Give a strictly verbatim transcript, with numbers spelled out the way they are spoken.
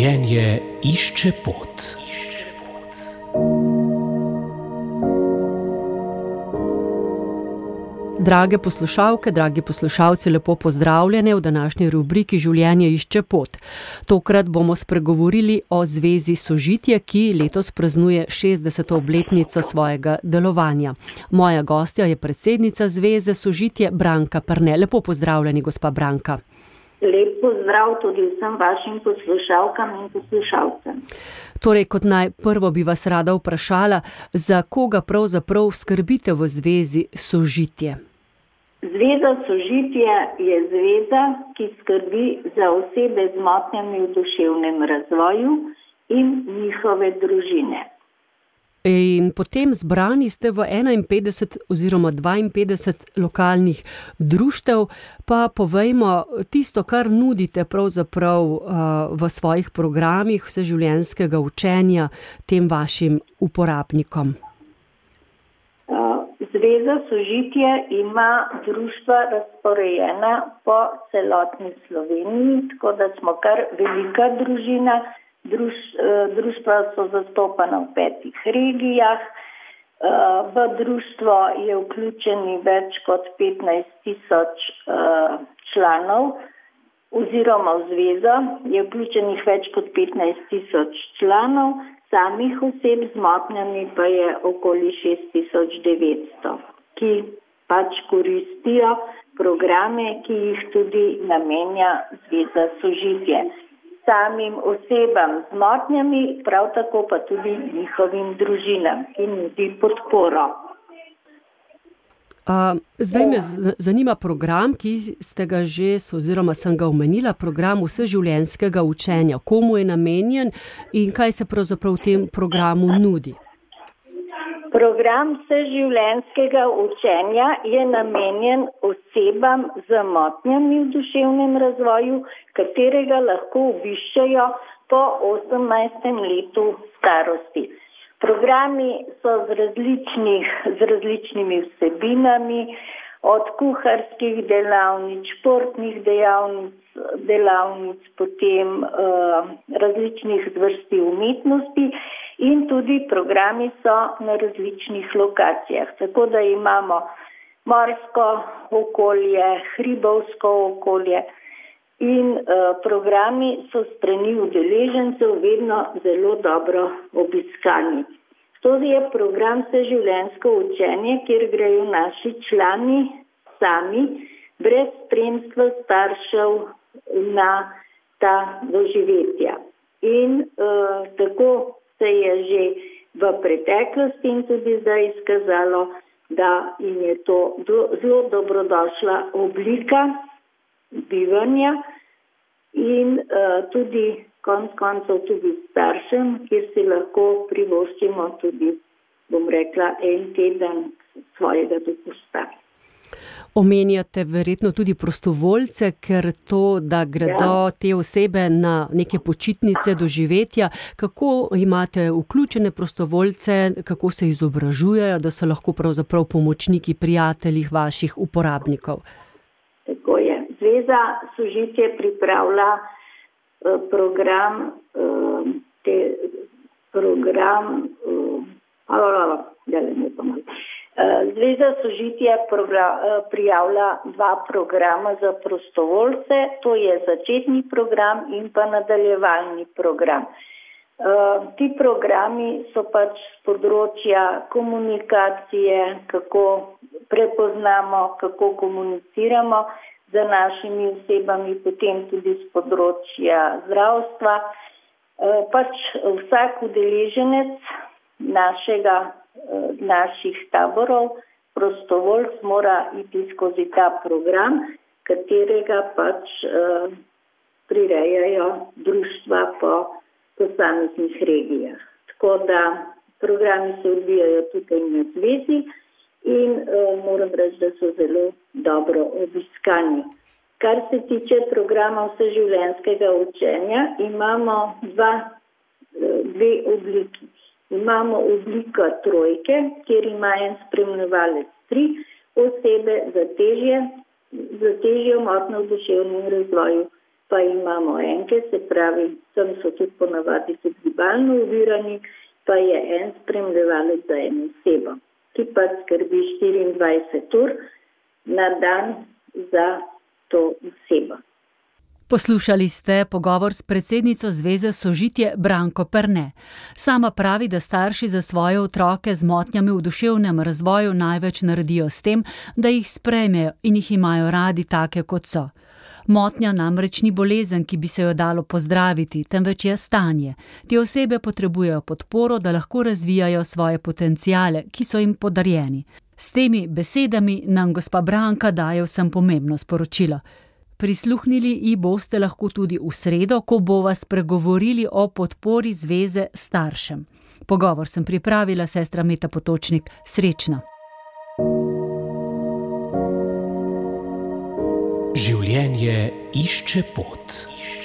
Življenje išče pot. Drage poslušalke, dragi poslušalci, lepo pozdravljene v današnji rubriki Življenje išče pot. Tokrat bomo spregovorili o Zvezi Sožitje, ki letos praznuje šestdeseto obletnico svojega delovanja. Moja gostja je predsednica Zveze Sožitje, Branka Perne. Lepo pozdravljeni, gospa Branka. Lep pozdrav tudi vsem vašim poslušalkam in poslušalcem. Torej, kot najprvo bi vas rada vprašala, za koga pravzaprav skrbite v Zvezi Sožitje? Zveza Sožitje je zveza, ki skrbi za osebe z motnjami v duševnem razvoju in njihove družine. In potem zbrani ste v enainpetdeset oziroma dvainpetdeset lokalnih društev, pa povejmo tisto, kar nudite pravzaprav v svojih programih vseživljenjskega učenja tem vašim uporabnikom. Zveza Sožitje ima društva razporejena po celotni Sloveniji, tako da smo kar velika družina. Druž, društva so zastopana v petih regijah. V društvo je vključeni več kot petnajst tisoč članov, oziroma v zvezo je vključenih več kot petnajst tisoč članov, samih oseb z motnjami pa je okoli šest tisoč devetsto, ki pač koristijo programe, ki jih tudi namenja Zveza Sožitje. Samim osebam z motnjami, prav tako pa tudi njihovim družinam, ki nudi podporo. Uh, zdaj me zanima program, ki ste ga že, oziroma sem ga omenila, program vseživljenjskega učenja. Komu je namenjen in kaj se pravzaprav v tem programu nudi? Program vseživljenjskega učenja je namenjen osebam z motnjami v duševnem razvoju, katerega lahko obiščejo po osemnajstem letu starosti. Programi so z, različnih, z različnimi vsebinami, od kuharskih delavnic, športnih delavnic, delavnic potem uh, različnih zvrsti umetnosti. In tudi programi so na različnih lokacijah, tako da imamo morsko okolje, hribovsko okolje in uh, programi so strani udeležencev vedno zelo dobro obiskani. To je program vseživljenjsko učenje, kjer grejo naši člani sami, brez spremstva staršev na ta doživetja. In uh, tako se je že v preteklosti in tudi zdaj izkazalo, da jim je to do, zelo dobrodošla oblika bivanja in uh, tudi konc koncev tudi staršem, kjer si lahko privoščimo tudi, bom rekla, en teden svojega dopusta. Omenjate verjetno tudi prostovoljce, ker to, da gredo ja. te osebe na neke počitnice, doživetja. Kako imate vključene prostovoljce, kako se izobražujejo, da so lahko pravzaprav pomočniki, prijateljih vaših uporabnikov? Tako je. Zveza Sožitje pripravlja uh, program, uh, te, program, uh, alala, dele ne pomalo. Zveza Sožitje prijavlja dva programa za prostovoljce, to je začetni program in pa nadaljevalni program. Ti programi so pač z področja komunikacije, kako prepoznamo, kako komuniciramo z našimi osebami, potem tudi z področja zdravstva. Pač vsak udeleženec našega naših taborov, prostovoljc mora iti skozi ta program, katerega pač uh, prirejajo društva po posameznih regijah. Tako da programi se odvijajo tukaj na zvezi in uh, moram reči, da so zelo dobro obiskani. Kar se tiče programa vseživljenjskega učenja, imamo dva, dve obliki. Imamo obliko trojke, kjer ima en spremljevalec tri osebe za težje, za težjo motnjo v duševnem razvoju, pa imamo enke, se pravi sem so tudi ponavadi tudi gibalno ovirani, pa je en spremljevalec za eno osebo, ki pa skrbi štiriindvajset ur na dan za to osebo. Poslušali ste pogovor s predsednico Zveze Sožitje Branko Perne. Sama pravi, da starši za svoje otroke z motnjami v duševnem razvoju največ naredijo s tem, da jih sprejmejo in jih imajo radi take, kot so. Motnja namreč ni bolezen, ki bi se jo dalo pozdraviti, temveč je stanje. Te osebe potrebujejo podporo, da lahko razvijajo svoje potenciale, ki so jim podarjeni. S temi besedami nam gospa Branka daje vsem pomembno sporočilo. Prisluhnili ji boste lahko tudi v sredo, ko bova spregovorili o podpori zveze staršem. Pogovor sem pripravila sestra Meta Potočnik. Srečno! Življenje išče pot.